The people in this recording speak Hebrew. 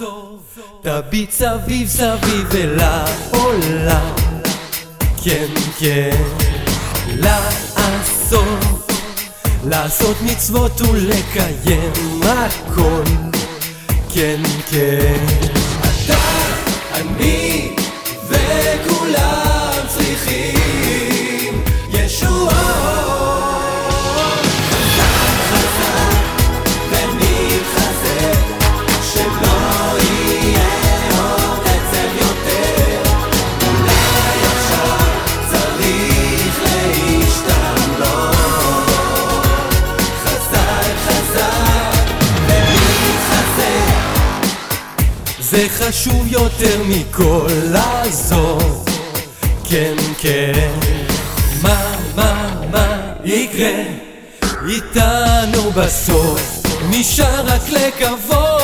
תביט סביב סביב אל העולם, כן כן, לעשות מצוות ולקיים הכל, כן כן. אתה, אני וכולם צריכים ישועות. חזק ונתחזק, שלא יהיה עוד עצב יותר. אולי עכשיו צריך להשתנות. זה חשוב יותר מכל לעזור, כן כן. מה יקרה איתנו בסוף? נשאר רק לקוות.